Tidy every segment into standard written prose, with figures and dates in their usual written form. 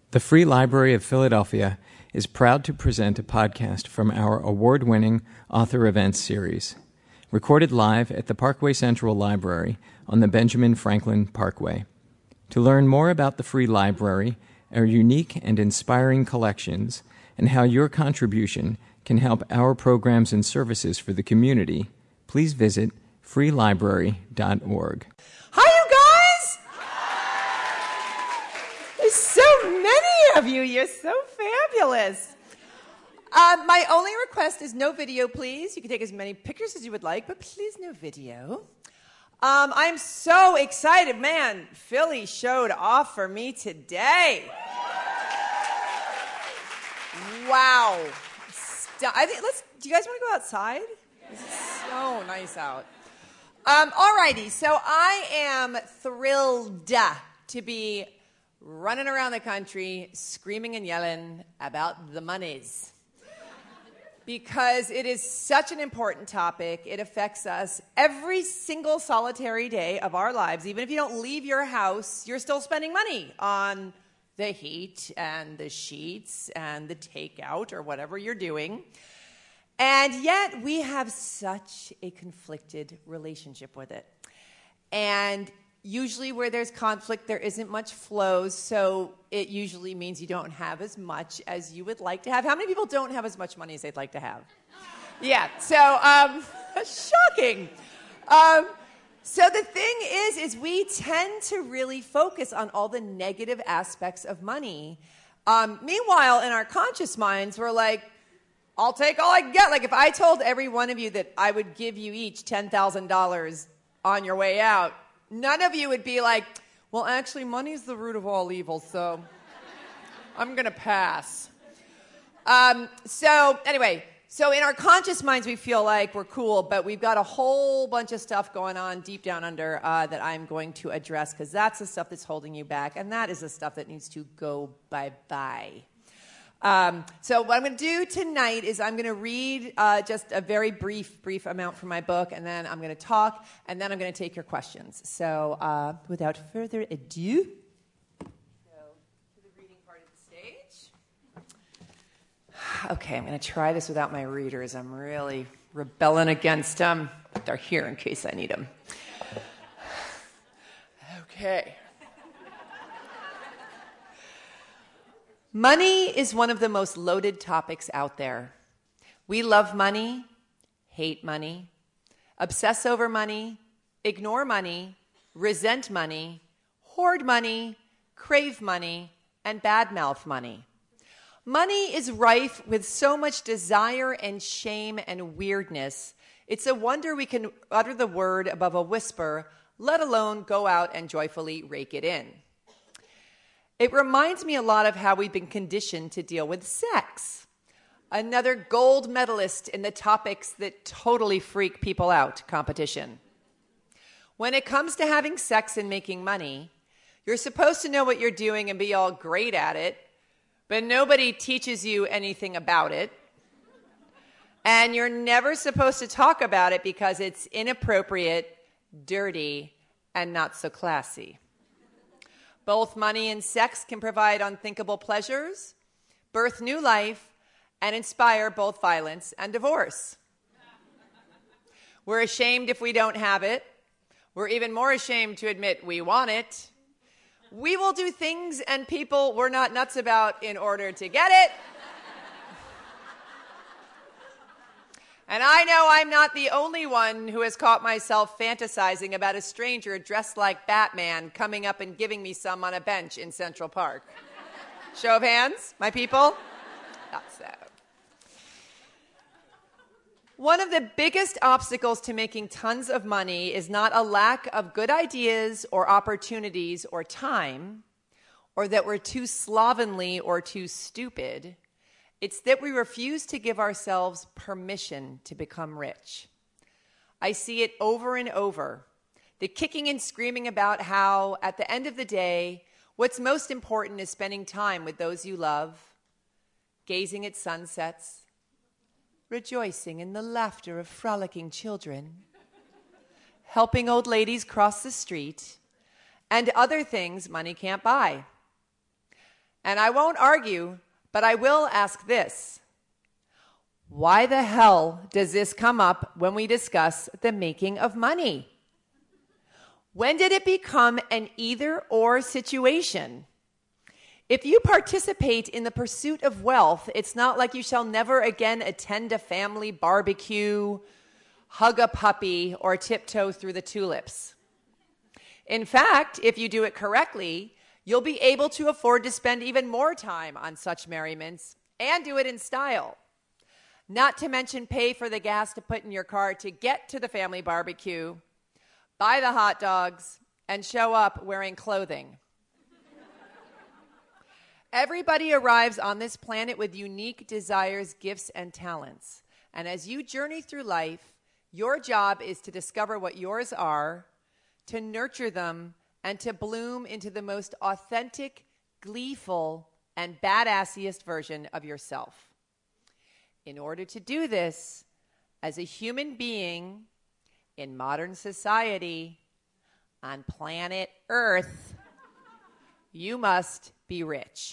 The Free Library of Philadelphia is proud to present a podcast from our award-winning Author Events series, recorded live at the Parkway Central Library on the Benjamin Franklin Parkway. To learn more about the Free Library, our unique and inspiring collections, and how your contribution can help our programs and services for the community, please visit freelibrary.org. Hi, you guys! There's so many of you. You're so fabulous. My only request is no video, please. You can take as many pictures as you would like, but please no video. I'm so excited. Man, Philly showed off for me today. Wow. Do you guys want to go outside? It's so nice out. Alrighty, so I am thrilled to be running around the country screaming and yelling about the monies. Because it is such an important topic. It affects us every single solitary day of our lives. Even if you don't leave your house, you're still spending money on the heat and the sheets and the takeout or whatever you're doing. And yet we have such a conflicted relationship with it. And usually where there's conflict, there isn't much flow, so it usually means you don't have as much as you would like to have. How many people don't have as much money as they'd like to have? Yeah, so shocking. So the thing is we tend to really focus on all the negative aspects of money. Meanwhile, in our conscious minds, we're like, I'll take all I can get. Like if I told every one of you that I would give you each $10,000 on your way out, none of you would be like, well, actually, money's the root of all evil, so I'm going to pass. So in our conscious minds, we feel like we're cool, but we've got a whole bunch of stuff going on deep down under that I'm going to address, because that's the stuff that's holding you back, and that is the stuff that needs to go bye-bye. So what I'm going to do tonight is I'm going to read just a very brief amount from my book, and then I'm going to talk, and then I'm going to take your questions. So without further ado, go to the reading part of the stage. Okay, I'm going to try this without my readers. I'm really rebelling against them, but they're here in case I need them. Okay. Money is one of the most loaded topics out there. We love money, hate money, obsess over money, ignore money, resent money, hoard money, crave money, and badmouth money. Money is rife with so much desire and shame and weirdness. It's a wonder we can utter the word above a whisper, let alone go out and joyfully rake it in. It reminds me a lot of how we've been conditioned to deal with sex. Another gold medalist in the topics that totally freak people out competition. When it comes to having sex and making money, you're supposed to know what you're doing and be all great at it, but nobody teaches you anything about it. And you're never supposed to talk about it because it's inappropriate, dirty, and not so classy. Both money and sex can provide unthinkable pleasures, birth new life, and inspire both violence and divorce. We're ashamed if we don't have it. We're even more ashamed to admit we want it. We will do things and people we're not nuts about in order to get it. And I know I'm not the only one who has caught myself fantasizing about a stranger dressed like Batman coming up and giving me some on a bench in Central Park. Show of hands, my people? Not so. One of the biggest obstacles to making tons of money is not a lack of good ideas or opportunities or time, or that we're too slovenly or too stupid. It's that we refuse to give ourselves permission to become rich. I see it over and over. The kicking and screaming about how, at the end of the day, what's most important is spending time with those you love, gazing at sunsets, rejoicing in the laughter of frolicking children, helping old ladies cross the street, and other things money can't buy. And I won't argue, but I will ask this. Why the hell does this come up when we discuss the making of money? When did it become an either-or situation? If you participate in the pursuit of wealth, it's not like you shall never again attend a family barbecue, hug a puppy, or tiptoe through the tulips. In fact, if you do it correctly, you'll be able to afford to spend even more time on such merriments and do it in style. Not to mention pay for the gas to put in your car to get to the family barbecue, buy the hot dogs, and show up wearing clothing. Everybody arrives on this planet with unique desires, gifts, and talents. And as you journey through life, your job is to discover what yours are, to nurture them, and to bloom into the most authentic, gleeful, and badassiest version of yourself. In order to do this, as a human being in modern society, on planet Earth, you must be rich.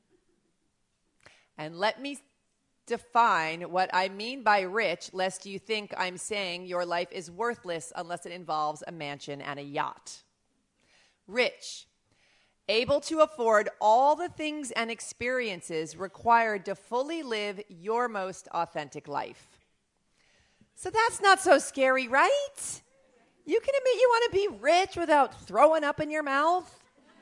And let me define what I mean by rich, lest you think I'm saying your life is worthless unless it involves a mansion and a yacht. Rich, able to afford all the things and experiences required to fully live your most authentic life. So that's not so scary, right? You can admit you want to be rich without throwing up in your mouth.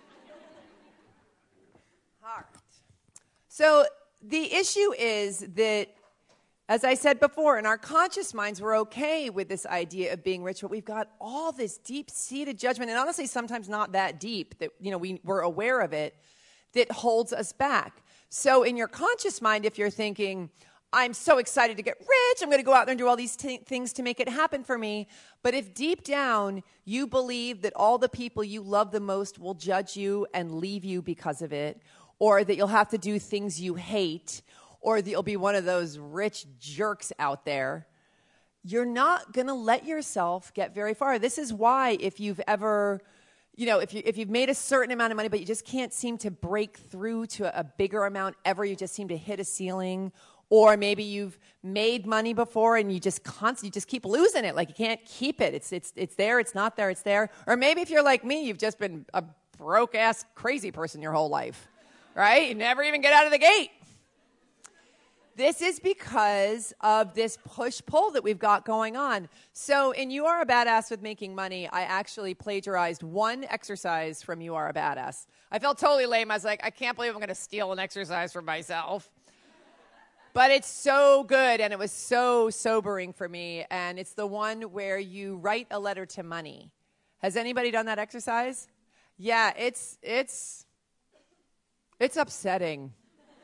All right. So the issue is that, as I said before, in our conscious minds, we're okay with this idea of being rich, but we've got all this deep-seated judgment, and honestly, sometimes not that deep, that we're aware of it, that holds us back. So in your conscious mind, if you're thinking, I'm so excited to get rich, I'm going to go out there and do all these things to make it happen for me, but if deep down you believe that all the people you love the most will judge you and leave you because of it, or that you'll have to do things you hate, or that you'll be one of those rich jerks out there, you're not going to let yourself get very far. This is why if you've ever, if you've made a certain amount of money, but you just can't seem to break through to a bigger amount ever, you just seem to hit a ceiling, or maybe you've made money before and you just keep losing it, like you can't keep it. It's there, it's not there, it's there. Or maybe if you're like me, you've just been a broke-ass crazy person your whole life, right? You never even get out of the gate. This is because of this push-pull that we've got going on. So in You Are a Badass with Making Money, I actually plagiarized one exercise from You Are a Badass. I felt totally lame. I was like, I can't believe I'm going to steal an exercise for myself. But it's so good, and it was so sobering for me. And it's the one where you write a letter to money. Has anybody done that exercise? Yeah, it's upsetting.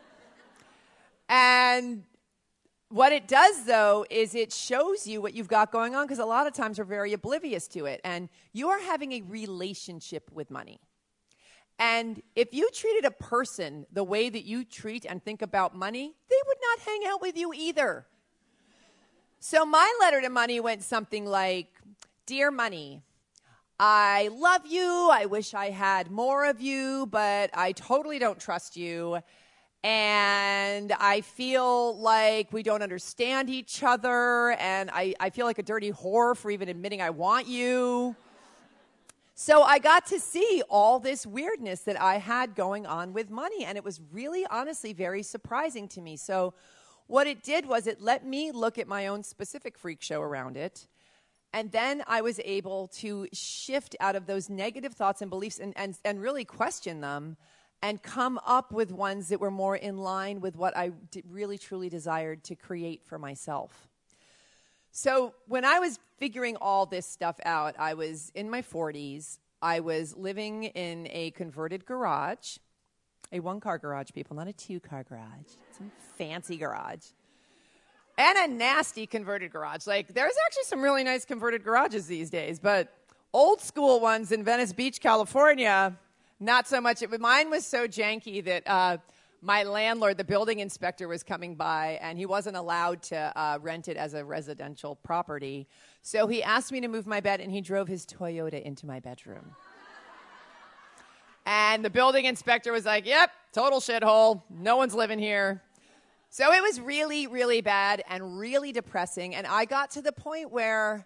And what it does, though, is it shows you what you've got going on, because a lot of times we're very oblivious to it. And you are having a relationship with money. And if you treated a person the way that you treat and think about money, they would not hang out with you either. So my letter to money went something like, Dear Money, I love you. I wish I had more of you, but I totally don't trust you. And I feel like we don't understand each other, and I feel like a dirty whore for even admitting I want you. So I got to see all this weirdness that I had going on with money, and it was really, honestly, very surprising to me. So what it did was it let me look at my own specific freak show around it, and then I was able to shift out of those negative thoughts and beliefs and really question them, and come up with ones that were more in line with what I really, truly desired to create for myself. So when I was figuring all this stuff out, I was in my 40s. I was living in a converted garage, a one-car garage, people, not a two-car garage. It's a fancy garage. And a nasty converted garage. Like, there's actually some really nice converted garages these days, but old school ones in Venice Beach, California, not so much. Mine was so janky that my landlord, the building inspector, was coming by, and he wasn't allowed to rent it as a residential property. So he asked me to move my bed, and he drove his Toyota into my bedroom. And the building inspector was like, yep, total shithole. No one's living here. So it was really, really bad and really depressing. And I got to the point where,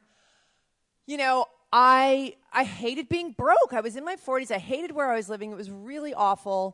I hated being broke. I was in my 40s. I hated where I was living. It was really awful.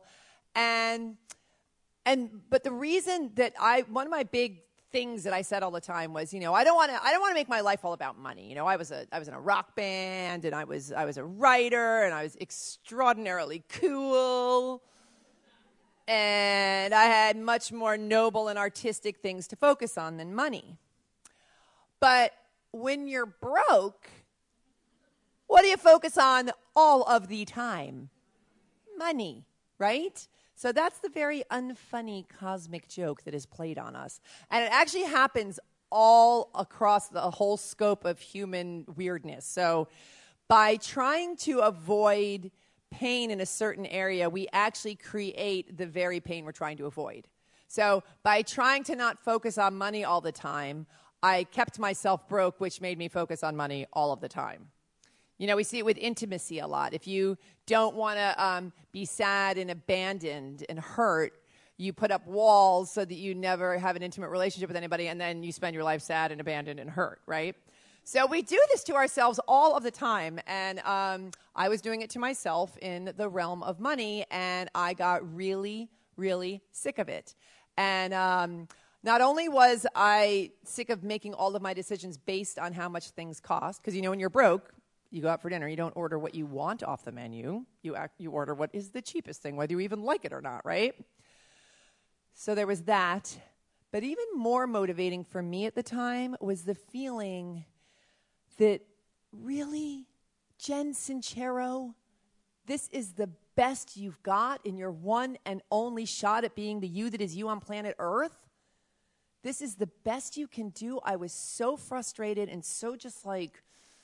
But the reason that one of my big things that I said all the time was, I don't want to make my life all about money. I was in a rock band, and I was a writer, and I was extraordinarily cool. And I had much more noble and artistic things to focus on than money. But when you're broke, what do you focus on all of the time? Money, right? So that's the very unfunny cosmic joke that is played on us. And it actually happens all across the whole scope of human weirdness. So by trying to avoid pain in a certain area, we actually create the very pain we're trying to avoid. So by trying to not focus on money all the time, I kept myself broke, which made me focus on money all of the time. We see it with intimacy a lot. If you don't want to be sad and abandoned and hurt, you put up walls so that you never have an intimate relationship with anybody, and then you spend your life sad and abandoned and hurt, right? So we do this to ourselves all of the time, and I was doing it to myself in the realm of money, and I got really, really sick of it. And not only was I sick of making all of my decisions based on how much things cost, because when you're broke, you go out for dinner, you don't order what you want off the menu. You order what is the cheapest thing, whether you even like it or not, right? So there was that. But even more motivating for me at the time was the feeling that, really, Jen Sincero, this is the best you've got in your one and only shot at being the you that is you on planet Earth? This is the best you can do? I was so frustrated and so just like,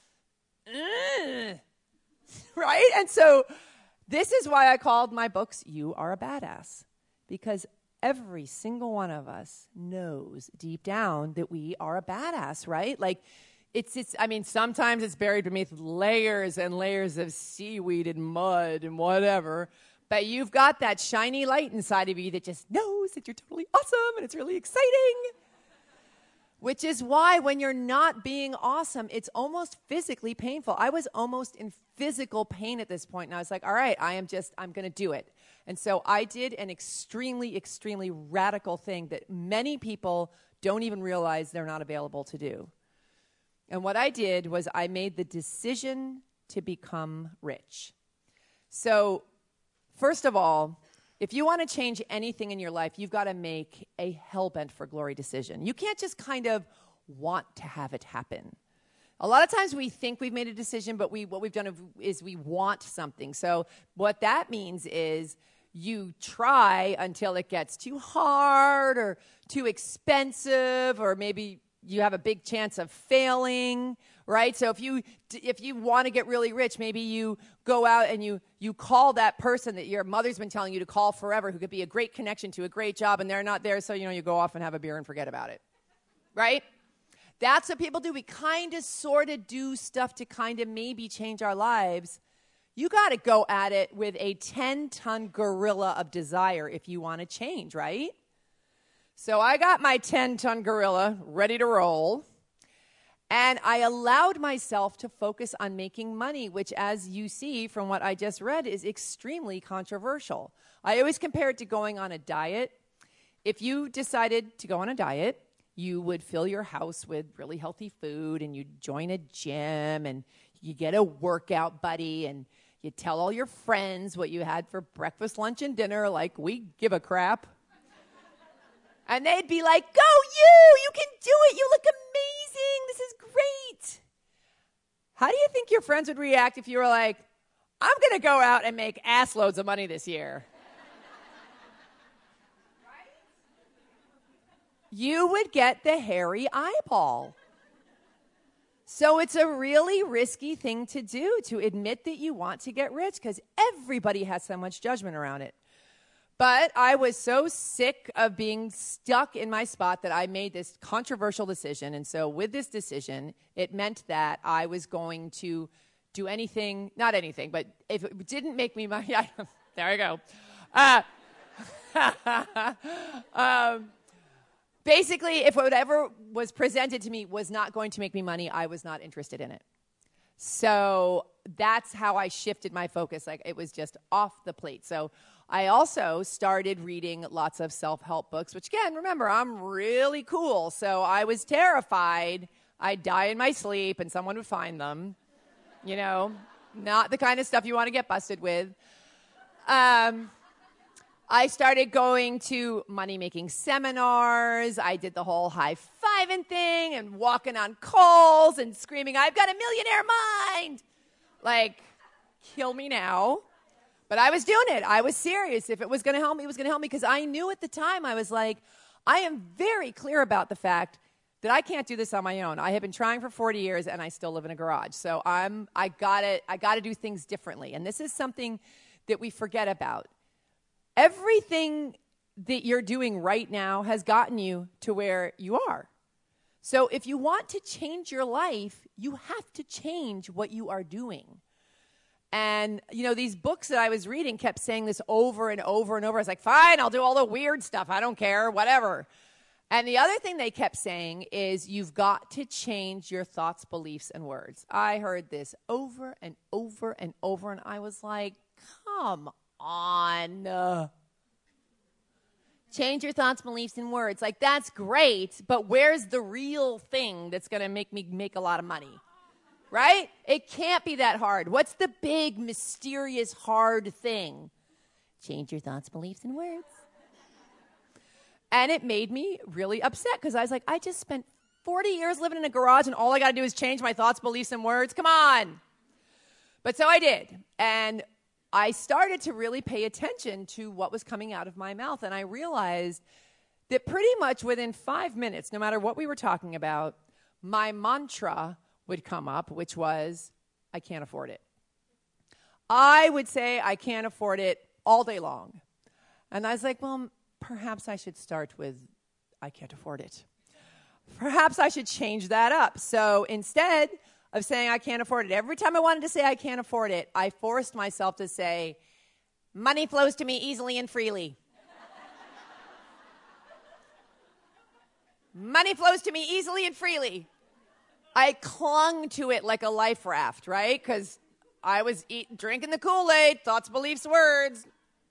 right? And so this is why I called my books You Are a Badass, because every single one of us knows deep down that we are a badass, right? Like sometimes it's buried beneath layers and layers of seaweed and mud and whatever, but you've got that shiny light inside of you that just knows that you're totally awesome and it's really exciting. Which is why when you're not being awesome, it's almost physically painful. I was almost in physical pain at this point, and I was like, all right, I'm going to do it. And so I did an extremely, extremely radical thing that many people don't even realize they're not available to do. And what I did was I made the decision to become rich. So first of all, if you want to change anything in your life, you've got to make a hellbent for glory decision. You can't just kind of want to have it happen. A lot of times we think we've made a decision, but what we've done is we want something. So what that means is you try until it gets too hard or too expensive, or maybe you have a big chance of failing, right? So if you want to get really rich, maybe you go out and you call that person that your mother's been telling you to call forever, who could be a great connection to a great job, and they're not there, so you go off and have a beer and forget about it, right? That's what people do. We kind of sort of do stuff to kind of maybe change our lives. You got to go at it with a 10-ton gorilla of desire if you want to change, right? So I got my 10-ton gorilla ready to roll, and I allowed myself to focus on making money, which, as you see from what I just read, is extremely controversial. I always compare it to going on a diet. If you decided to go on a diet, you would fill your house with really healthy food, and you'd join a gym, and you get a workout buddy, and you tell all your friends what you had for breakfast, lunch, and dinner, like we give a crap. And they'd be like, go you can do it, you look amazing, this is great. How do you think your friends would react if you were like, I'm going to go out and make ass loads of money this year? Right? You would get the hairy eyeball. So it's a really risky thing to do, to admit that you want to get rich, because everybody has so much judgment around it. But I was so sick of being stuck in my spot that I made this controversial decision. And so with this decision, it meant that I was going to do anything, not anything, but if it didn't make me money, there I go. Basically, if whatever was presented to me was not going to make me money, I was not interested in it. So that's how I shifted my focus. Like, it was just off the plate. So I also started reading lots of self-help books, which, again, remember, I'm really cool. So I was terrified I'd die in my sleep and someone would find them. You know, not the kind of stuff you want to get busted with. I started going to money-making seminars. I did the whole high-fiving thing and walking on calls and screaming, I've got a millionaire mind. Like, kill me now. But I was doing it. I was serious. If it was going to help me, it was going to help me. Because I knew at the time, I was like, I am very clear about the fact that I can't do this on my own. I have been trying for 40 years, and I still live in a garage. So I got to do things differently. And this is something that we forget about. Everything that you're doing right now has gotten you to where you are. So if you want to change your life, you have to change what you are doing. And, you know, these books that I was reading kept saying this over and over and over. I was like, fine, I'll do all the weird stuff. I don't care, whatever. And the other thing they kept saying is you've got to change your thoughts, beliefs, and words. I heard this over and over and over, and I was like, come on. Change your thoughts, beliefs, and words. Like, that's great, but where's the real thing that's going to make me make a lot of money? Right? It can't be that hard. What's the big, mysterious, hard thing? Change your thoughts, beliefs, and words. And it made me really upset because I was like, I just spent 40 years living in a garage and all I got to do is change my thoughts, beliefs, and words. Come on. But so I did. And I started to really pay attention to what was coming out of my mouth. And I realized that pretty much within 5 minutes, no matter what we were talking about, my mantra would come up, which was, I can't afford it. I would say I can't afford it all day long. And I was like, well, perhaps I should start with, I can't afford it. Perhaps I should change that up. So instead of saying I can't afford it, every time I wanted to say I can't afford it, I forced myself to say, money flows to me easily and freely. Money flows to me easily and freely. I clung to it like a life raft, right? Because I was drinking the Kool-Aid, thoughts, beliefs, words.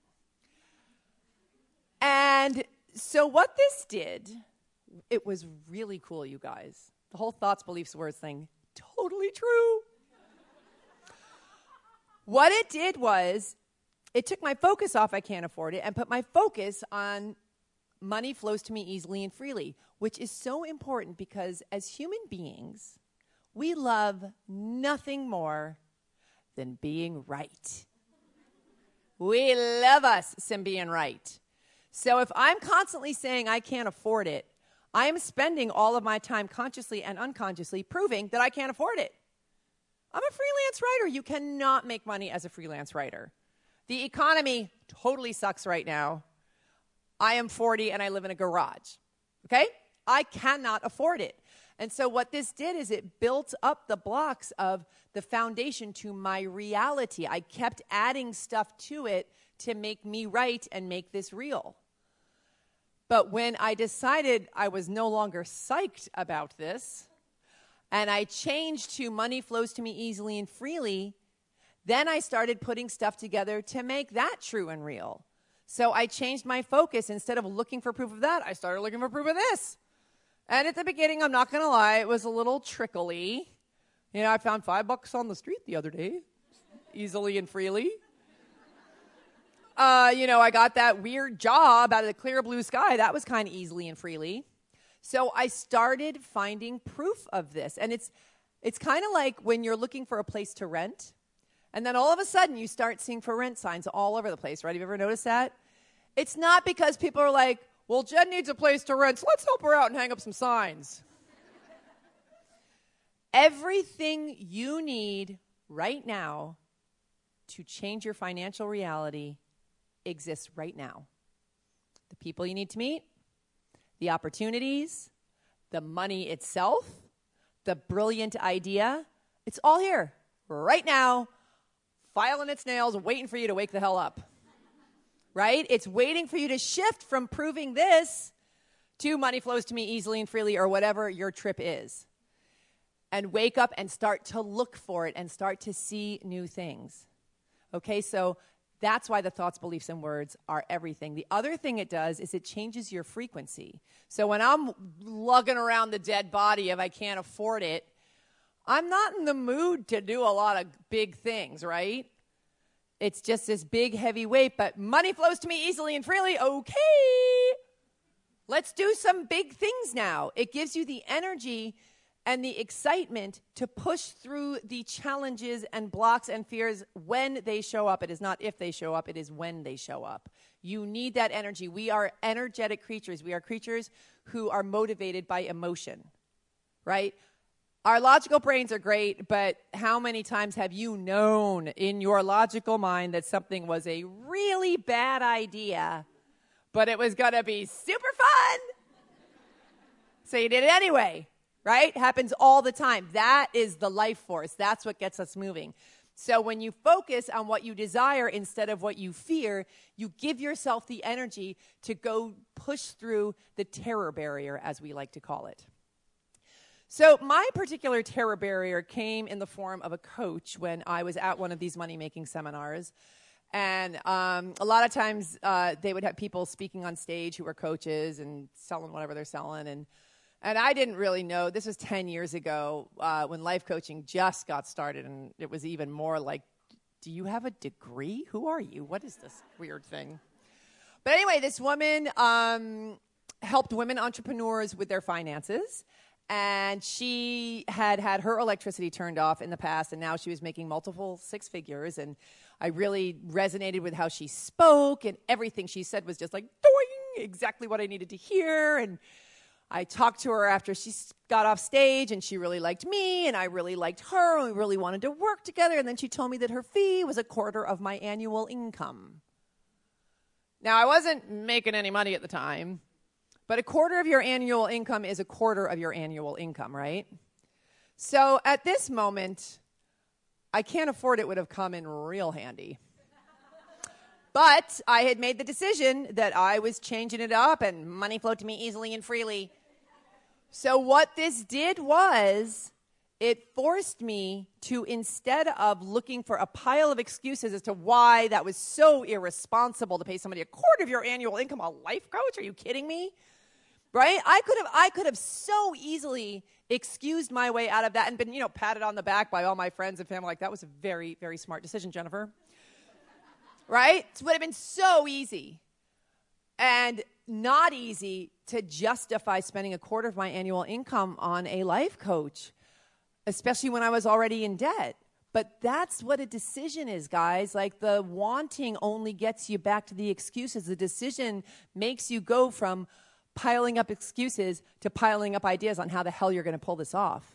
And so what this did, it was really cool, you guys. The whole thoughts, beliefs, words thing, totally true. What it did was, it took my focus off I can't afford it and put my focus on money flows to me easily and freely, which is so important because as human beings, we love nothing more than being right. We love us some being right. So if I'm constantly saying I can't afford it, I am spending all of my time consciously and unconsciously proving that I can't afford it. I'm a freelance writer. You cannot make money as a freelance writer. The economy totally sucks right now. I am 40 and I live in a garage. Okay? I cannot afford it. And so what this did is it built up the blocks of the foundation to my reality. I kept adding stuff to it to make me right and make this real. But when I decided I was no longer psyched about this, and I changed to money flows to me easily and freely, then I started putting stuff together to make that true and real. So I changed my focus. Instead of looking for proof of that, I started looking for proof of this. And at the beginning, I'm not going to lie, it was a little trickly. You know, I found $5 on the street the other day, easily and freely. You know, I got that weird job out of the clear blue sky. That was kind of easily and freely. So I started finding proof of this. And it's kind of like when you're looking for a place to rent, and then all of a sudden you start seeing for rent signs all over the place, right? Have you ever noticed that? It's not because people are like, well, Jen needs a place to rent, so let's help her out and hang up some signs. Everything you need right now to change your financial reality exists right now. The people you need to meet, the opportunities, the money itself, the brilliant idea, it's all here right now, filing its nails, waiting for you to wake the hell up. Right? It's waiting for you to shift from proving this to money flows to me easily and freely or whatever your trip is. And wake up and start to look for it and start to see new things. Okay, so that's why the thoughts, beliefs, and words are everything. The other thing it does is it changes your frequency. So when I'm lugging around the dead body, if I can't afford it, I'm not in the mood to do a lot of big things, right? It's just this big, heavy weight, but money flows to me easily and freely. Okay, let's do some big things now. It gives you the energy and the excitement to push through the challenges and blocks and fears when they show up. It is not if they show up, it is when they show up. You need that energy. We are energetic creatures. We are creatures who are motivated by emotion, right? Our logical brains are great, but how many times have you known in your logical mind that something was a really bad idea, but it was going to be super fun? So you did it anyway. Right? Happens all the time. That is the life force. That's what gets us moving. So when you focus on what you desire instead of what you fear, you give yourself the energy to go push through the terror barrier, as we like to call it. So my particular terror barrier came in the form of a coach when I was at one of these money-making seminars. And a lot of times they would have people speaking on stage who were coaches and selling whatever they're selling. And I didn't really know. This was 10 years ago when life coaching just got started, and it was even more like, do you have a degree? Who are you? What is this weird thing? But anyway, this woman helped women entrepreneurs with their finances, and she had her electricity turned off in the past, and now she was making multiple six figures, and I really resonated with how she spoke, and everything she said was just like, doing, exactly what I needed to hear, and I talked to her after she got off stage, and she really liked me, and I really liked her, and we really wanted to work together. And then she told me that her fee was a quarter of my annual income. Now, I wasn't making any money at the time, but a quarter of your annual income is a quarter of your annual income, right? So at this moment, I can't afford it would have come in real handy. But I had made the decision that I was changing it up and money flowed to me easily and freely. So what this did was it forced me to, instead of looking for a pile of excuses as to why that was so irresponsible to pay somebody a quarter of your annual income, a life coach, are you kidding me? Right? I could have so easily excused my way out of that and been, patted on the back by all my friends and family like, that was a very, very smart decision, Jennifer. Right? It would have been so easy and not easy to justify spending a quarter of my annual income on a life coach, especially when I was already in debt. But that's what a decision is, guys. Like, the wanting only gets you back to the excuses. The decision makes you go from piling up excuses to piling up ideas on how the hell you're going to pull this off.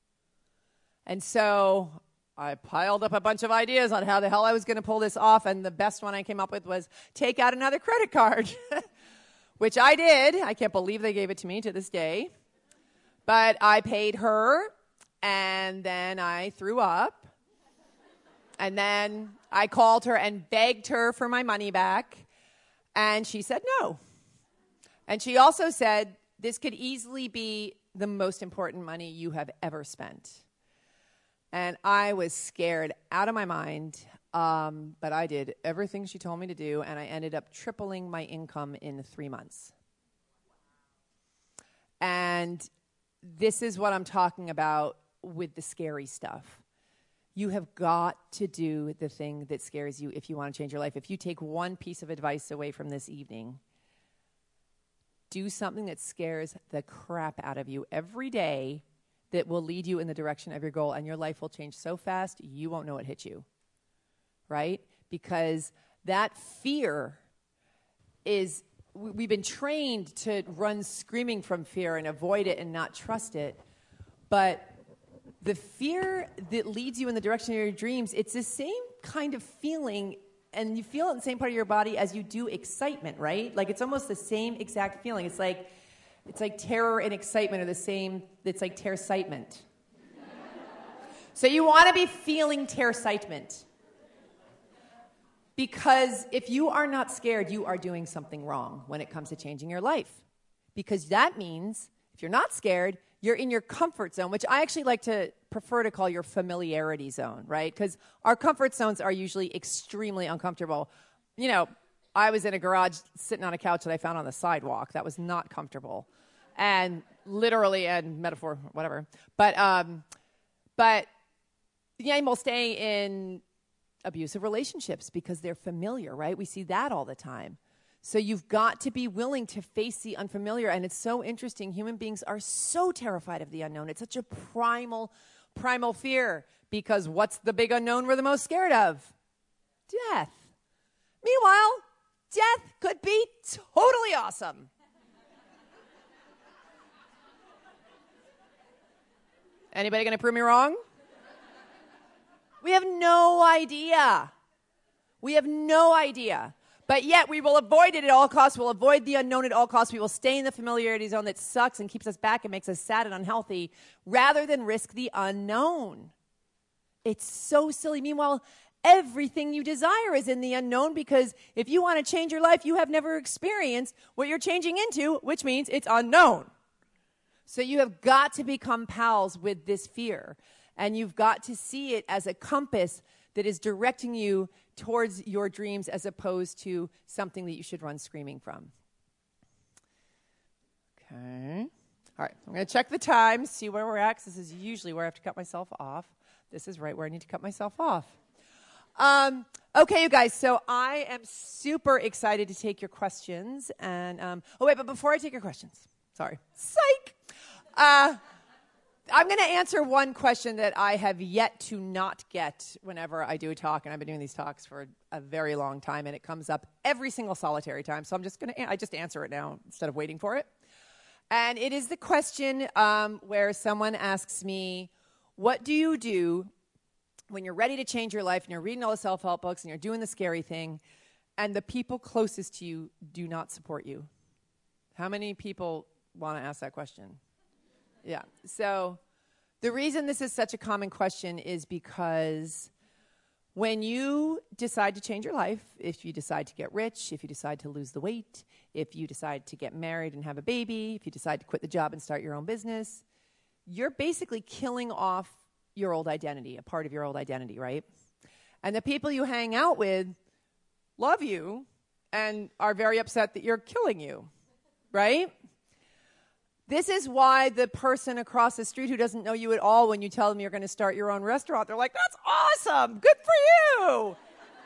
And so I piled up a bunch of ideas on how the hell I was going to pull this off, and the best one I came up with was take out another credit card, which I did. I can't believe they gave it to me to this day. But I paid her, and then I threw up, and then I called her and begged her for my money back, and she said no. And she also said, this could easily be the most important money you have ever spent. And I was scared out of my mind, but I did everything she told me to do, and I ended up tripling my income in 3 months. And this is what I'm talking about with the scary stuff. You have got to do the thing that scares you if you want to change your life. If you take one piece of advice away from this evening, do something that scares the crap out of you every day that will lead you in the direction of your goal, and your life will change so fast you won't know it hit you, right? Because that fear is, we've been trained to run screaming from fear and avoid it and not trust it, but the fear that leads you in the direction of your dreams, it's the same kind of feeling, and you feel it in the same part of your body as you do excitement, right? Like, it's almost the same exact feeling. It's like terror and excitement are the same. It's like terror-citement. So you want to be feeling tercitement. Because if you are not scared, you are doing something wrong when it comes to changing your life. Because that means if you're not scared, you're in your comfort zone, which I actually like to prefer to call your familiarity zone, right? Because our comfort zones are usually extremely uncomfortable. You know, I was in a garage sitting on a couch that I found on the sidewalk. That was not comfortable. And literally and metaphor, whatever. But the aim will stay in abusive relationships because they're familiar, right? We see that all the time. So you've got to be willing to face the unfamiliar. And it's so interesting. Human beings are so terrified of the unknown. It's such a primal fear because what's the big unknown we're the most scared of? Death. Meanwhile, death could be totally awesome. Anybody going to prove me wrong? We have no idea. We have no idea. But yet we will avoid it at all costs. We'll avoid the unknown at all costs. We will stay in the familiarity zone that sucks and keeps us back and makes us sad and unhealthy rather than risk the unknown. It's so silly. Meanwhile, everything you desire is in the unknown because if you want to change your life, you have never experienced what you're changing into, which means it's unknown. So you have got to become pals with this fear. And you've got to see it as a compass that is directing you towards your dreams as opposed to something that you should run screaming from. Okay. All right. I'm going to check the time, see where we're at, 'cause this is usually where I have to cut myself off. This is right where I need to cut myself off. Okay, you guys. So I am super excited to take your questions. And but before I take your questions, sorry. Psych! I'm going to answer one question that I have yet to not get whenever I do a talk, and I've been doing these talks for a very long time, and it comes up every single solitary time, so I'm just going to I just answer it now instead of waiting for it. And it is the question where someone asks me, what do you do when you're ready to change your life, and you're reading all the self-help books, and you're doing the scary thing, and the people closest to you do not support you? How many people want to ask that question? Yeah. So the reason this is such a common question is because when you decide to change your life, if you decide to get rich, if you decide to lose the weight, if you decide to get married and have a baby, if you decide to quit the job and start your own business, you're basically killing off your old identity, a part of your old identity, right? And the people you hang out with love you and are very upset that you're killing you, right? This is why the person across the street who doesn't know you at all, when you tell them you're going to start your own restaurant, they're like, that's awesome, good for you.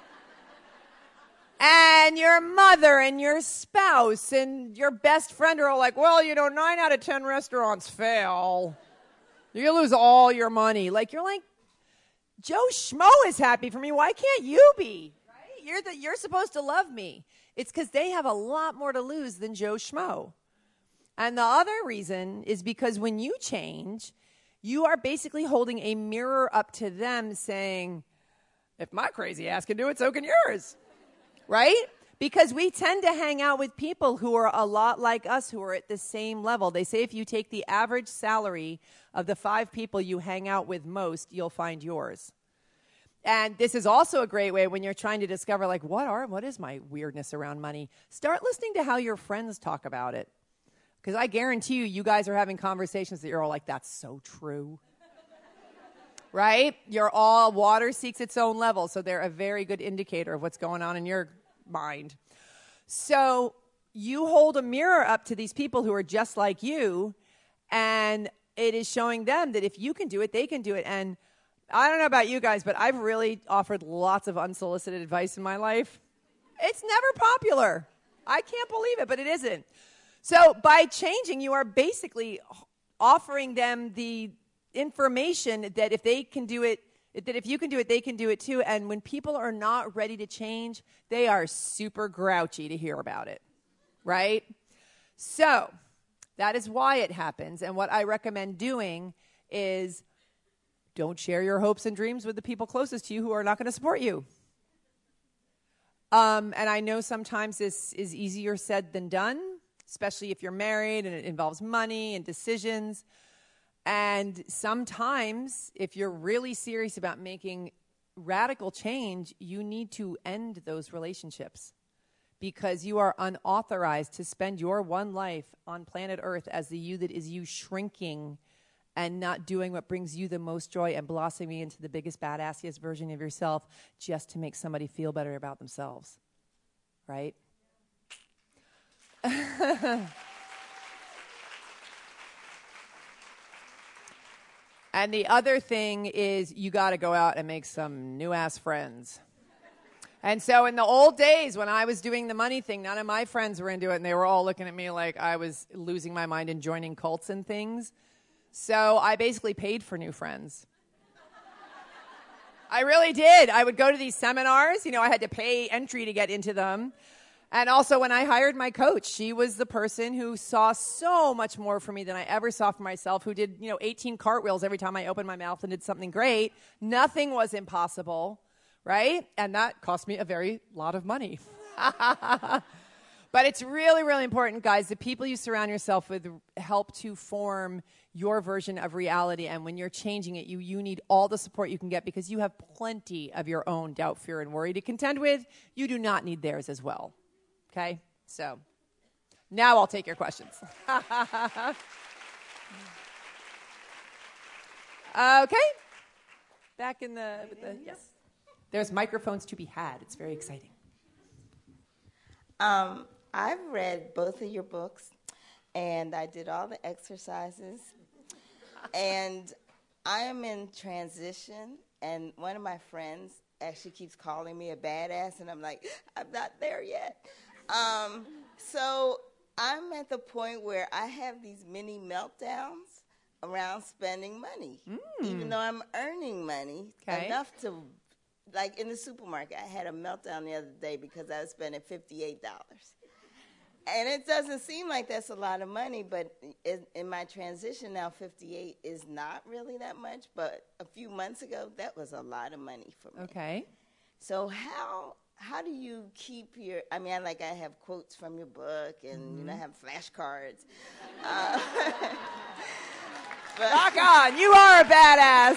And your mother and your spouse and your best friend are all like, well, 9 out of 10 restaurants fail. You lose all your money. Like, you're like, Joe Schmo is happy for me. Why can't you be? Right? You're supposed to love me. It's because they have a lot more to lose than Joe Schmo. And the other reason is because when you change, you are basically holding a mirror up to them saying, if my crazy ass can do it, so can yours. Right? Because we tend to hang out with people who are a lot like us, who are at the same level. They say if you take the average salary of the 5 people you hang out with most, you'll find yours. And this is also a great way when you're trying to discover, like, what is my weirdness around money? Start listening to how your friends talk about it. Because I guarantee you guys are having conversations that you're all like, that's so true. Right? Water seeks its own level, so they're a very good indicator of what's going on in your mind. So you hold a mirror up to these people who are just like you, and it is showing them that if you can do it, they can do it. And I don't know about you guys, but I've really offered lots of unsolicited advice in my life. It's never popular. I can't believe it, but it isn't. So by changing, you are basically offering them the information that if they can do it, that if you can do it, they can do it too. And when people are not ready to change, they are super grouchy to hear about it, right? So that is why it happens. And what I recommend doing is don't share your hopes and dreams with the people closest to you who are not going to support you. And I know sometimes this is easier said than done, especially if you're married and it involves money and decisions. And sometimes, if you're really serious about making radical change, you need to end those relationships because you are unauthorized to spend your one life on planet Earth as the you that is you shrinking and not doing what brings you the most joy and blossoming into the biggest, badassiest version of yourself just to make somebody feel better about themselves. Right? And the other thing is you got to go out and make some new-ass friends. And so in the old days when I was doing the money thing, none of my friends were into it, and they were all looking at me like I was losing my mind and joining cults and things. So I basically paid for new friends. I really did. I would go to these seminars. I had to pay entry to get into them. And also when I hired my coach, she was the person who saw so much more for me than I ever saw for myself, who did, 18 cartwheels every time I opened my mouth and did something great. Nothing was impossible, right? And that cost me a very lot of money. But it's really, really important, guys. The people you surround yourself with help to form your version of reality. And when you're changing it, you need all the support you can get because you have plenty of your own doubt, fear, and worry to contend with. You do not need theirs as well. Okay? So now I'll take your questions. Okay. Back in the yes. There's microphones to be had. It's very exciting. I've read both of your books, and I did all the exercises. And I am in transition, and one of my friends actually keeps calling me a badass, and I'm like, I'm not there yet. So I'm at the point where I have these mini meltdowns around spending money, even though I'm earning money enough to, like in the supermarket, I had a meltdown the other day because I was spending $58. And it doesn't seem like that's a lot of money, but in my transition now, 58 is not really that much, but a few months ago, that was a lot of money for me. Okay. So how do you keep your, I have quotes from your book, and, I have flashcards. Rock on, you are a badass.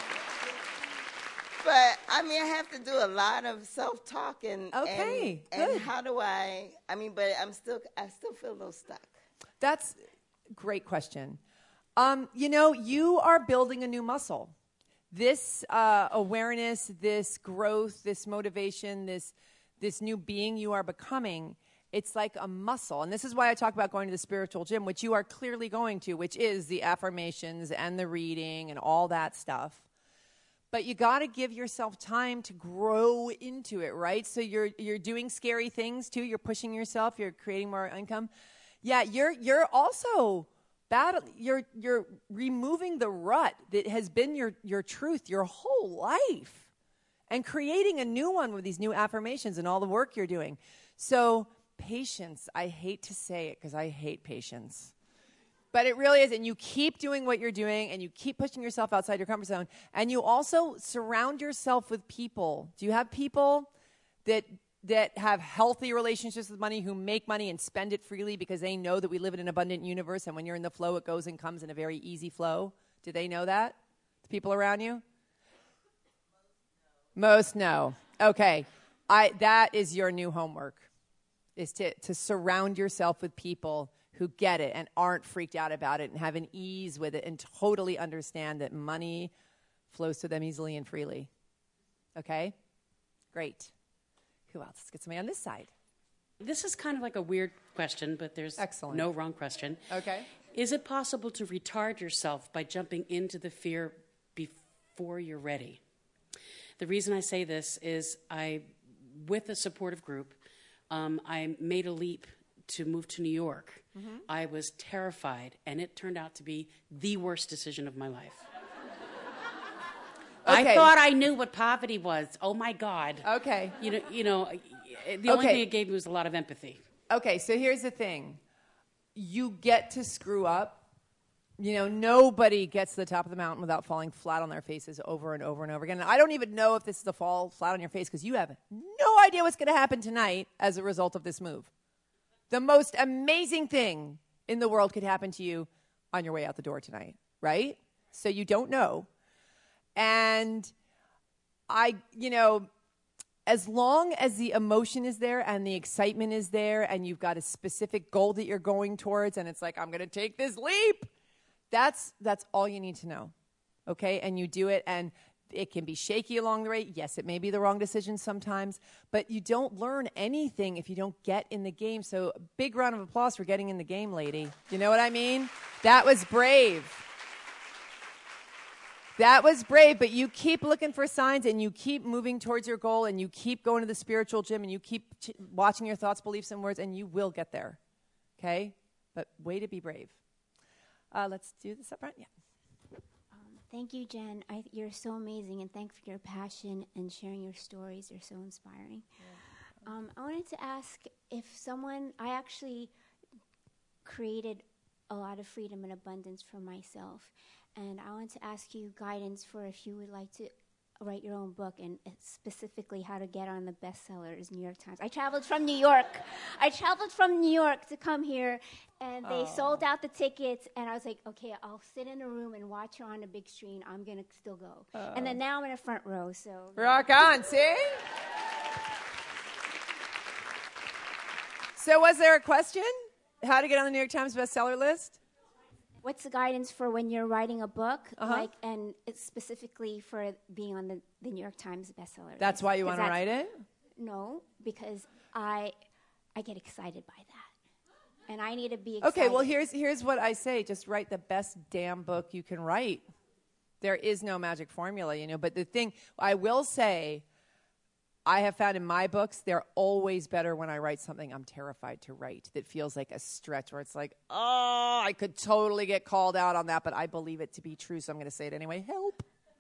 But, I have to do a lot of self-talk and how do I but I still feel a little stuck. That's a great question. You are building a new muscle. This awareness, this growth, this motivation, this new being you are becoming, it's like a muscle. And this is why I talk about going to the spiritual gym, which you are clearly going to, which is the affirmations and the reading and all that stuff. But you got to give yourself time to grow into it, right? So you're doing scary things too. You're pushing yourself. You're creating more income. Yeah, you're also you're removing the rut that has been your truth your whole life, and creating a new one with these new affirmations and all the work you're doing. So patience. I hate to say it because I hate patience. But it really is, and you keep doing what you're doing, and you keep pushing yourself outside your comfort zone, and you also surround yourself with people. Do you have people that have healthy relationships with money, who make money and spend it freely because they know that we live in an abundant universe, and when you're in the flow, it goes and comes in a very easy flow? Do they know that? The people around you? Most know. Okay. That is your new homework, is to surround yourself with people who get it and aren't freaked out about it and have an ease with it and totally understand that money flows to them easily and freely. Okay? Great. Who else? Let's get somebody on this side. This is kind of like a weird question, but there's no wrong question. Okay. Is it possible to retard yourself by jumping into the fear before you're ready? The reason I say this is with a supportive group, I made a leap to move to New York. Mm-hmm. I was terrified, and it turned out to be the worst decision of my life. Okay. I thought I knew what poverty was. Oh my God. Okay. The only thing it gave me was a lot of empathy. Okay, so here's the thing. You get to screw up. Nobody gets to the top of the mountain without falling flat on their faces over and over and over again. And I don't even know if this is a fall flat on your face because you have no idea what's going to happen tonight as a result of this move. The most amazing thing in the world could happen to you on your way out the door tonight. right? So you don't know. And as long as the emotion is there and the excitement is there and you've got a specific goal that you're going towards and it's like, I'm going to take this leap, that's all you need to know, okay? And you do it, and it can be shaky along the way. Yes, it may be the wrong decision sometimes, but you don't learn anything if you don't get in the game. So big round of applause for getting in the game, lady. You know what I mean? That was brave. That was brave, but you keep looking for signs, and you keep moving towards your goal, and you keep going to the spiritual gym, and you keep watching your thoughts, beliefs, and words, and you will get there, okay? But way to be brave. Let's do this up front. Yeah. Thank you, Jen. You're so amazing, and thanks for your passion and sharing your stories. They're so inspiring. Yeah. I wanted to ask I actually created a lot of freedom and abundance for myself. And I want to ask you guidance for if you would like to write your own book, and specifically how to get on the bestsellers, New York Times. I traveled from New York to come here, and they sold out the tickets, and I was like, okay, I'll sit in a room and watch her on a big screen. I'm going to still go. And then now I'm in a front row, so. Rock on, see? So was there a question? How to get on the New York Times bestseller list? What's the guidance for when you're writing a book, and it's specifically for being on the New York Times bestseller? That's why you want to write it? No, because I get excited by that, and I need to be excited. Okay, well, here's what I say: just write the best damn book you can write. There is no magic formula, But the thing I will say, I have found in my books, they're always better when I write something I'm terrified to write that feels like a stretch, where it's like, oh, I could totally get called out on that, but I believe it to be true, so I'm going to say it anyway. Help.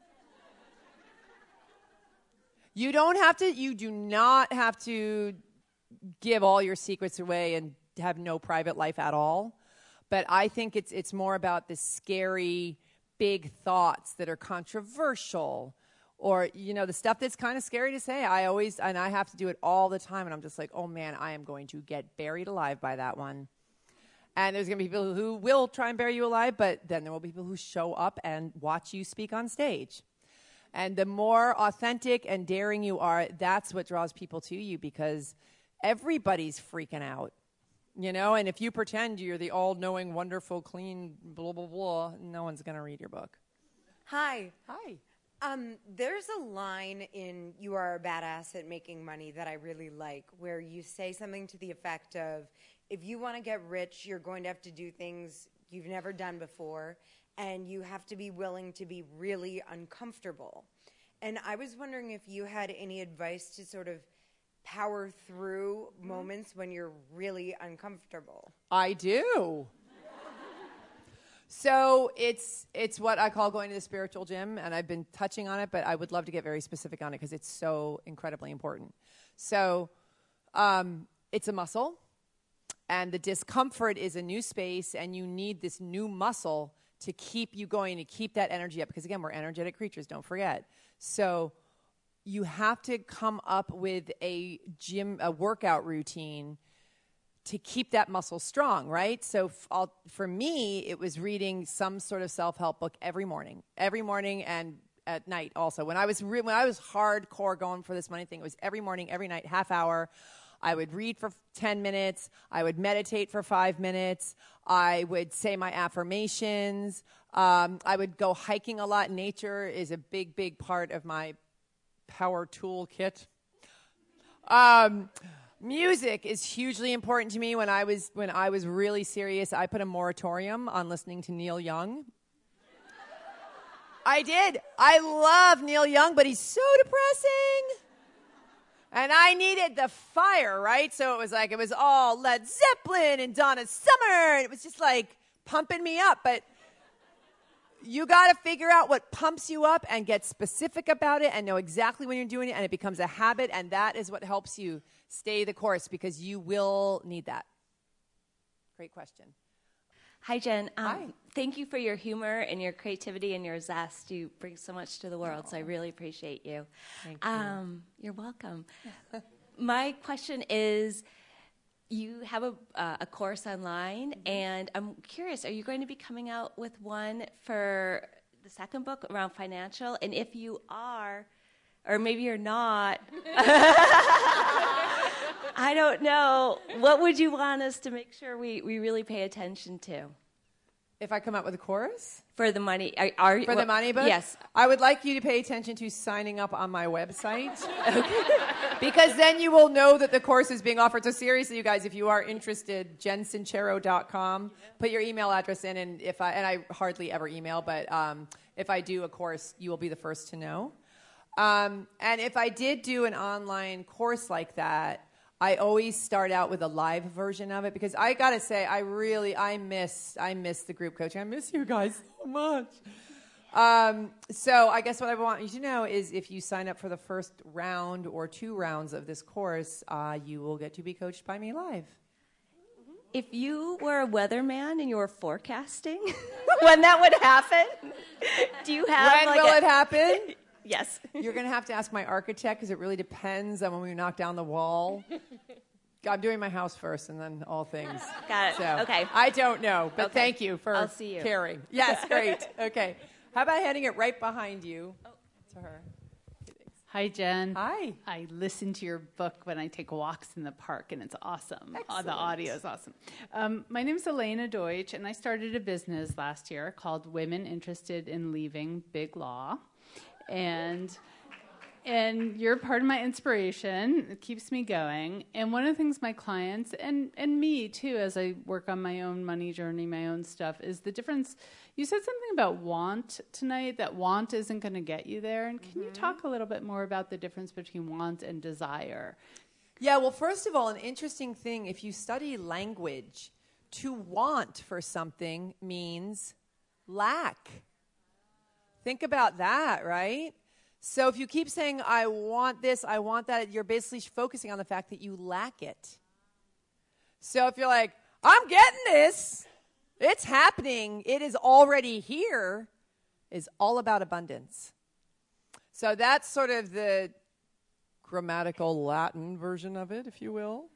You do not have to give all your secrets away and have no private life at all. But I think it's more about the scary, big thoughts that are controversial, or, the stuff that's kind of scary to say. I have to do it all the time, and I'm just like, oh, man, I am going to get buried alive by that one. And there's going to be people who will try and bury you alive, but then there will be people who show up and watch you speak on stage. And the more authentic and daring you are, that's what draws people to you, because everybody's freaking out, And if you pretend you're the all-knowing, wonderful, clean, blah, blah, blah, no one's going to read your book. Hi. Hi. There's a line in You Are a Badass at Making Money that I really like, where you say something to the effect of, if you want to get rich, you're going to have to do things you've never done before, and you have to be willing to be really uncomfortable. And I was wondering if you had any advice to sort of power through moments when you're really uncomfortable. I do. So it's what I call going to the spiritual gym, and I've been touching on it, but I would love to get very specific on it because it's so incredibly important. So it's a muscle, and the discomfort is a new space, and you need this new muscle to keep you going, to keep that energy up, because, again, we're energetic creatures, don't forget. So you have to come up with a workout routine to keep that muscle strong, right? So for me, it was reading some sort of self-help book every morning and at night also. When I was hardcore going for this money thing, it was every morning, every night, half hour. I would read for 10 minutes. I would meditate for 5 minutes. I would say my affirmations. I would go hiking a lot. Nature is a big, big part of my power toolkit. Music is hugely important to me. When I was really serious, I put a moratorium on listening to Neil Young. I did. I love Neil Young, but he's so depressing. And I needed the fire, right? So it was all Led Zeppelin and Donna Summer. And it was just like pumping me up. But you got to figure out what pumps you up and get specific about it and know exactly when you're doing it, and it becomes a habit, and that is what helps you stay the course, because you will need that. Great question. Hi, Jen. Hi. Thank you for your humor and your creativity and your zest. You bring so much to the world, so I really appreciate you. Thank you. You're welcome. My question is, you have a course online, and I'm curious, are you going to be coming out with one for the second book around financial? And if you are, or maybe you're not, I don't know, what would you want us to make sure we really pay attention to? If I come up with a chorus? For the money. The money book? Yes. I would like you to pay attention to signing up on my website. Because then you will know that the course is being offered. So seriously, you guys, if you are interested, jensincero.com. Put your email address in, and I hardly ever email, but if I do a course, you will be the first to know. And if I did do an online course like that, I always start out with a live version of it, because I gotta say, I miss the group coaching. I miss you guys so much. So I guess what I want you to know is, if you sign up for the first round or 2 rounds of this course, you will get to be coached by me live. If you were a weatherman and you were forecasting when that would happen, do you have When will it happen? Yes. You're going to have to ask my architect, because it really depends on when we knock down the wall. I'm doing my house first, and then all things. Got it. So, Okay. I don't know, but Okay. thank you for I'll see you. caring. Yes, great. Okay. How about handing it right behind you to her? Hi, Jen. Hi. I listen to your book when I take walks in the park, and it's awesome. Excellent. The audio is awesome. My name is Elena Deutsch, and I started a business last year called Women Interested in Leaving Big Law. And you're part of my inspiration. It keeps me going. And one of the things my clients, and me too, as I work on my own money journey, my own stuff, is the difference. You said something about want tonight, that want isn't going to get you there. And can you talk a little bit more about the difference between want and desire? Yeah, well, first of all, an interesting thing, if you study language, to want for something means lack. Think about that, right? So if you keep saying, I want this, I want that, you're basically focusing on the fact that you lack it. So if you're like, I'm getting this, it's happening, it is already here, is all about abundance. So that's sort of the grammatical Latin version of it, if you will.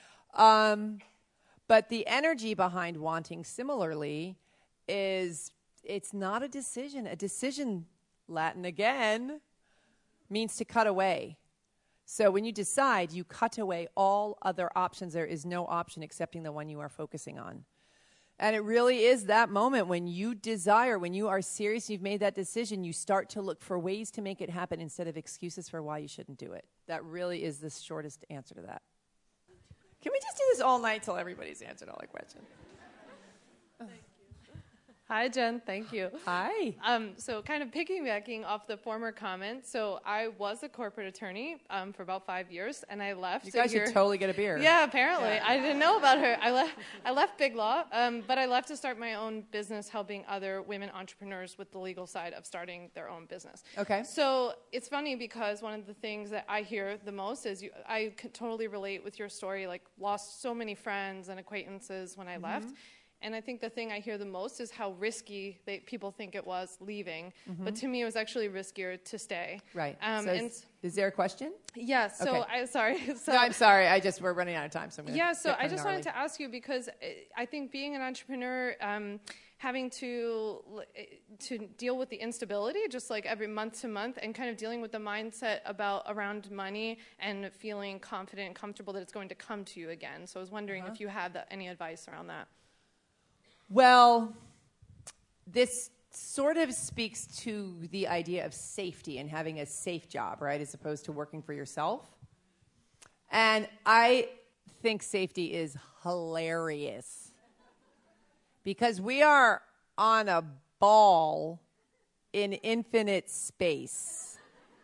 But the energy behind wanting, similarly, is it's not a decision. A decision, Latin again, means to cut away. So when you decide, you cut away all other options. There is no option excepting the one you are focusing on. And it really is that moment when you desire, when you are serious, you've made that decision, you start to look for ways to make it happen instead of excuses for why you shouldn't do it. That really is the shortest answer to that. Can we just do this all night till everybody's answered all the questions? Hi, Jen. Thank you. Hi. So kind of piggybacking off the former comment, so I was a corporate attorney for about 5 years, and I left. You guys should totally get a beer. Yeah, apparently. Yeah. I didn't know about her. I left Big Law, but I left to start my own business helping other women entrepreneurs with the legal side of starting their own business. Okay. So it's funny because one of the things that I hear the most is I could totally relate with your story, like lost so many friends and acquaintances when I left. And I think the thing I hear the most is how risky people think it was leaving. But to me, it was actually riskier to stay. Right. Is there a question? Yeah. So okay. Sorry. No, I'm sorry. We're running out of time. So I'm yeah. So I just wanted to ask you, because I think being an entrepreneur, having to deal with the instability, just like every month to month, and kind of dealing with the mindset around money and feeling confident and comfortable that it's going to come to you again. So I was wondering if you had any advice around that. Well, this sort of speaks to the idea of safety and having a safe job, right, as opposed to working for yourself. And I think safety is hilarious because we are on a ball in infinite space.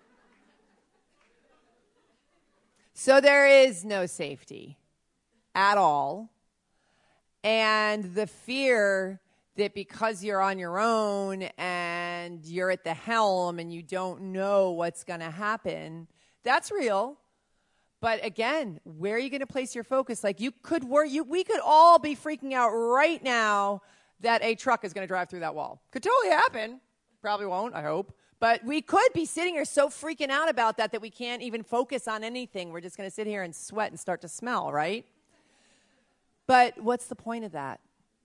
So there is no safety at all. And the fear that because you're on your own and you're at the helm and you don't know what's going to happen, that's real. But again, where are you going to place your focus? Like we could all be freaking out right now that a truck is going to drive through that wall. Could totally happen. Probably won't, I hope. But we could be sitting here so freaking out about that we can't even focus on anything. We're just going to sit here and sweat and start to smell, right? But what's the point of that?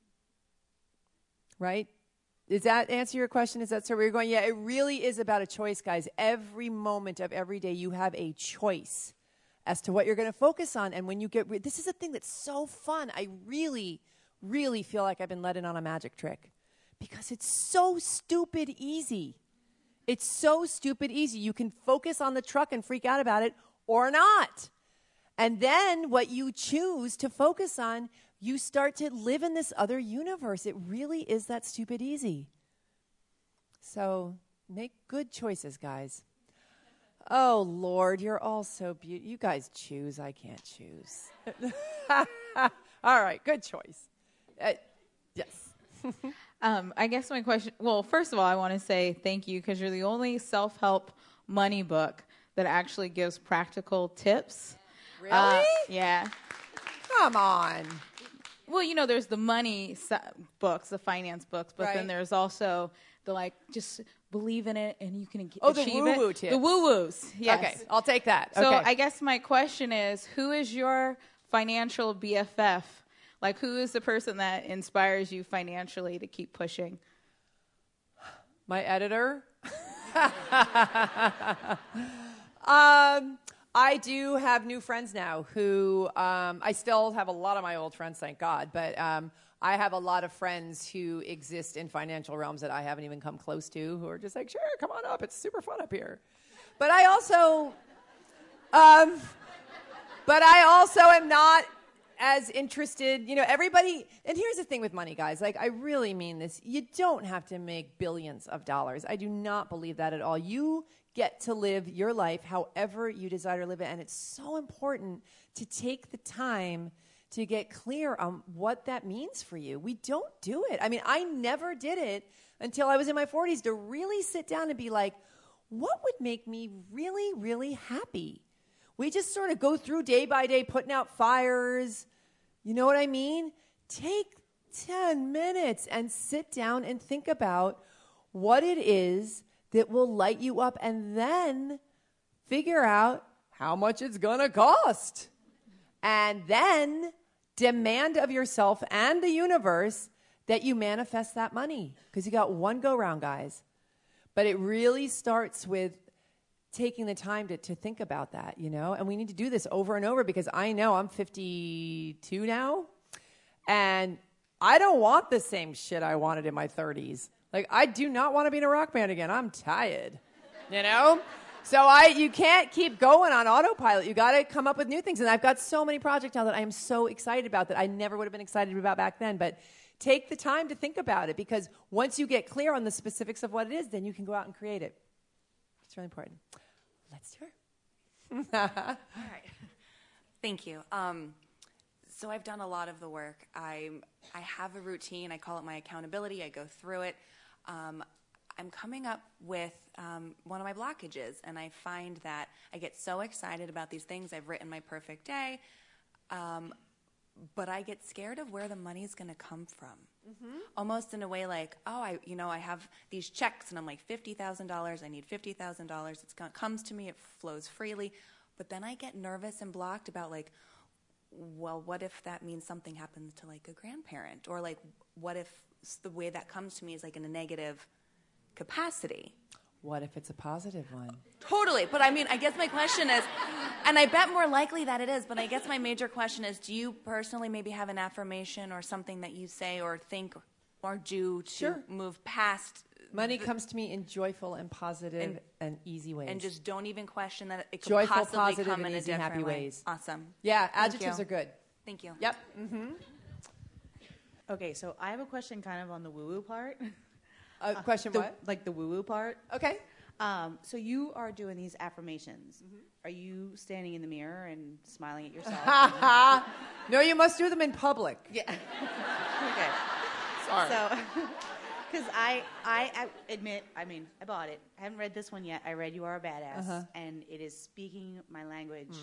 Right? Does that answer your question? Is that so where you're going? Yeah, it really is about a choice, guys. Every moment of every day, you have a choice as to what you're going to focus on. And when you get, this is a thing that's so fun. I really, really feel like I've been let in on a magic trick because it's so stupid easy. It's so stupid easy. You can focus on the truck and freak out about it or not. And then what you choose to focus on, you start to live in this other universe. It really is that stupid easy. So make good choices, guys. Oh, Lord, you're all so beautiful. You guys choose. I can't choose. All right, good choice. Yes. I guess my question, well, first of all, I want to say thank you because you're the only self-help money book that actually gives practical tips. Really? Yeah. Come on. Well, you know, there's the money books, the finance books, but then there's also the, just believe in it and you can achieve it. The woo-woo tips. The woo-woos, yes. Okay, I'll take that. So okay. I guess my question is, who is your financial BFF? Like, who is the person that inspires you financially to keep pushing? My editor. I do have new friends now who, I still have a lot of my old friends, thank God, but I have a lot of friends who exist in financial realms that I haven't even come close to, who are just like, sure, come on up, it's super fun up here. But I also am not as interested, everybody, and here's the thing with money, guys, I really mean this, you don't have to make billions of dollars. I do not believe that at all. You get to live your life however you desire to live it, and it's so important to take the time to get clear on what that means for you. We don't do it. I mean, I never did it until I was in my 40s to really sit down and be like, what would make me really, really happy? We just sort of go through day by day, putting out fires. You know what I mean? Take 10 minutes and sit down and think about what it is that will light you up, and then figure out how much it's going to cost. And then demand of yourself and the universe that you manifest that money. Because you got one go-round, guys. But it really starts with taking the time to think about that, And we need to do this over and over because I know I'm 52 now, and I don't want the same shit I wanted in my 30s. I do not want to be in a rock band again. I'm tired, So you can't keep going on autopilot. You got to come up with new things. And I've got so many projects now that I am so excited about that I never would have been excited about back then. But take the time to think about it, because once you get clear on the specifics of what it is, then you can go out and create it. It's really important. Let's do it. All right. Thank you. So I've done a lot of the work. I have a routine. I call it my accountability. I go through it. I'm coming up with one of my blockages, and I find that I get so excited about these things. I've written my perfect day, but I get scared of where the money's going to come from. Mm-hmm. Almost in a way like, I have these checks, and I'm like, $50,000. I need $50,000. It comes to me. It flows freely. But then I get nervous and blocked about well, what if that means something happens to a grandparent? Or what if the way that comes to me is in a negative capacity? What if it's a positive one? Totally. But I guess my question is, and I bet more likely that it is, but I guess my major question is, do you personally maybe have an affirmation or something that you say or think or do to move past? Money comes to me in joyful and positive and easy ways. And just don't even question that it could joyful, possibly positive, come and in easy, a different happy way. ways. Awesome. Yeah, adjectives are good. Thank you. Yep. Mm-hmm. Okay, so I have a question kind of on the woo-woo part. Question what? The woo-woo part. Okay. So you are doing these affirmations. Mm-hmm. Are you standing in the mirror and smiling at yourself? No, you must do them in public. Yeah. Okay. Sorry. So, because I admit, I bought it. I haven't read this one yet. I read You Are a Badass, and it is speaking my language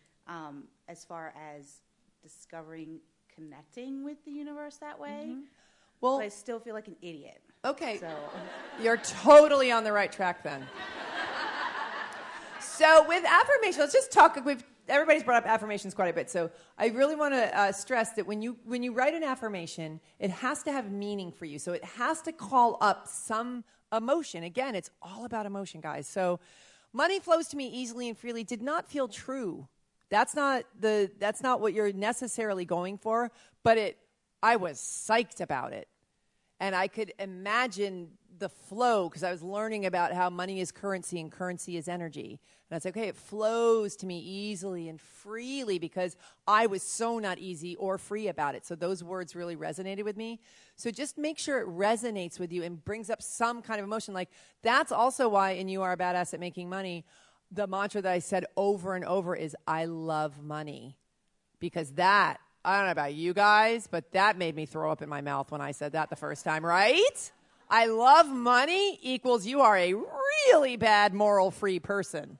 as far as discovering connecting with the universe that way. Mm-hmm. Well, but I still feel like an idiot. Okay. So you're totally on the right track then. So with affirmation, let's just talk. everybody's brought up affirmations quite a bit, so I really want to stress that when you write an affirmation, it has to have meaning for you. So it has to call up some emotion. Again, it's all about emotion, guys. So money flows to me easily and freely did not feel true. That's not what you're necessarily going for, but I was psyched about it. And I could imagine the flow because I was learning about how money is currency and currency is energy. And I was like, okay, it flows to me easily and freely because I was so not easy or free about it. So those words really resonated with me. So just make sure it resonates with you and brings up some kind of emotion. Like that's also why in You Are a Badass at Making Money, the mantra that I said over and over is I love money. Because that, I don't know about you guys, but that made me throw up in my mouth when I said that the first time, right? I love money equals you are a really bad moral free person.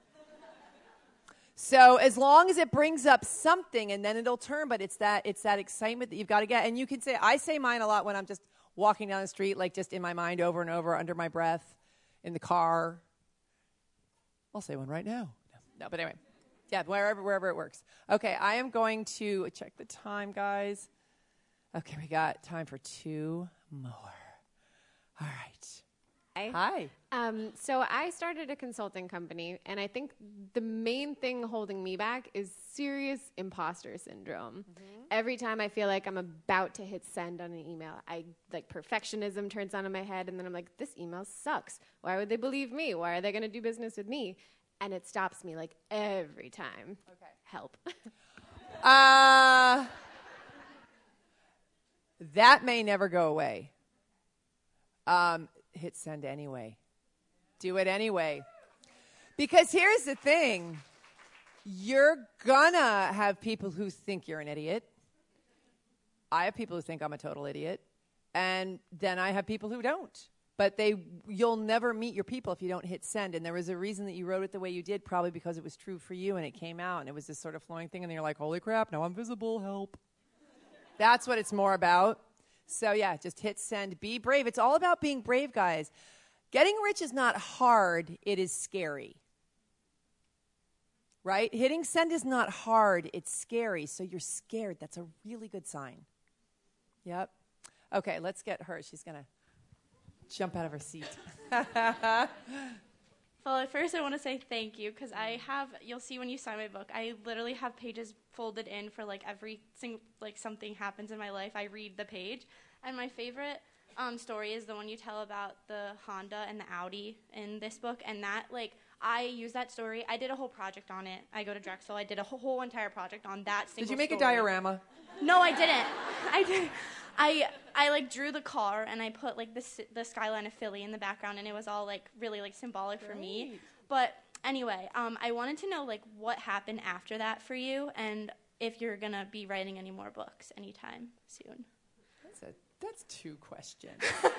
So as long as it brings up something and then it'll turn, but it's that excitement that you've got to get. And you can say, I say mine a lot when I'm just walking down the street, like just in my mind over and over under my breath in the car. I'll say one right now. No, but anyway. Yeah, wherever it works. Okay, I am going to check the time, guys. Okay, we got time for 2 more. All right. Hi. So I started a consulting company, and I think the main thing holding me back is serious imposter syndrome. Mm-hmm. Every time I feel like I'm about to hit send on an email, perfectionism turns on in my head, and then I'm like, this email sucks. Why would they believe me? Why are they going to do business with me? And it stops me every time. Okay. Help. That may never go away. Hit send anyway. Do it anyway. Because here's the thing. You're gonna have people who think you're an idiot. I have people who think I'm a total idiot. And then I have people who don't. But you'll never meet your people if you don't hit send. And there was a reason that you wrote it the way you did, probably because it was true for you and it came out and it was this sort of flowing thing. And then you're like, holy crap, now I'm visible, help. That's what it's more about. So yeah, just hit send. Be brave. It's all about being brave, guys. Getting rich is not hard. It is scary. Right? Hitting send is not hard. It's scary. So you're scared. That's a really good sign. Yep. Okay, let's get her. She's going to jump out of her seat. Well, at first I want to say thank you because you'll see when you sign my book, I literally have pages folded in for every single, something happens in my life, I read the page. And my favorite story is the one you tell about the Honda and the Audi in this book. And that, I use that story. I did a whole project on it. I go to Drexel. I did a whole entire project on that single story. Did you make a diorama? No, I didn't. I did. I drew the car and I put the skyline of Philly in the background and it was all really symbolic for me. But anyway, I wanted to know what happened after that for you and if you're gonna be writing any more books anytime soon. That's 2 questions.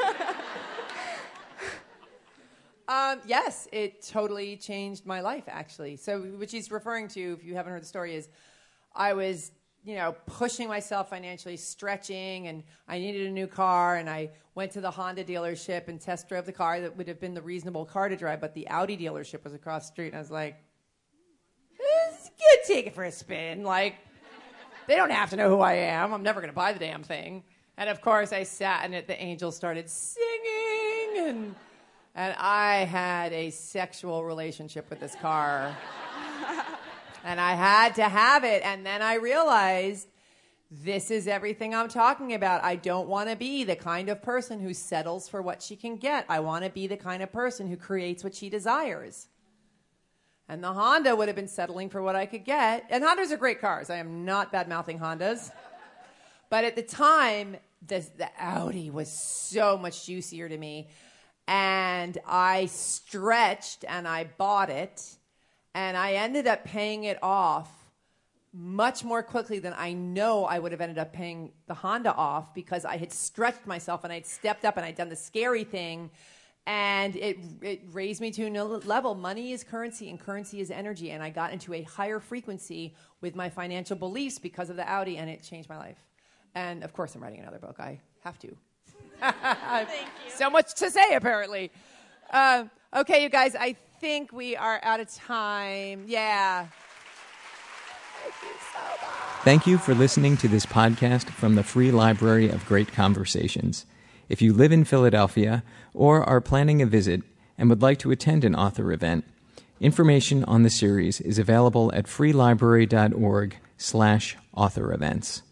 Yes, it totally changed my life actually. So what she's referring to, if you haven't heard the story, is I was pushing myself financially, stretching, and I needed a new car, and I went to the Honda dealership and test drove the car that would have been the reasonable car to drive, but the Audi dealership was across the street, and I was like, take it for a spin. They don't have to know who I am. I'm never going to buy the damn thing. And, of course, I sat in it. The angels started singing, and I had a sexual relationship with this car. And I had to have it. And then I realized this is everything I'm talking about. I don't want to be the kind of person who settles for what she can get. I want to be the kind of person who creates what she desires. And the Honda would have been settling for what I could get. And Hondas are great cars. I am not bad-mouthing Hondas. But at the time, the Audi was so much juicier to me. And I stretched and I bought it. And I ended up paying it off much more quickly than I know I would have ended up paying the Honda off because I had stretched myself and I'd stepped up and I'd done the scary thing. And it raised me to another level. Money is currency and currency is energy. And I got into a higher frequency with my financial beliefs because of the Audi, and it changed my life. And, of course, I'm writing another book. I have to. Thank you. So much to say, apparently. Okay, you guys, I think we are out of time. Yeah. Thank you for listening to this podcast from the Free Library of Great Conversations. If you live in Philadelphia or are planning a visit and would like to attend an author event, information on the series is available at freelibrary.org/author events.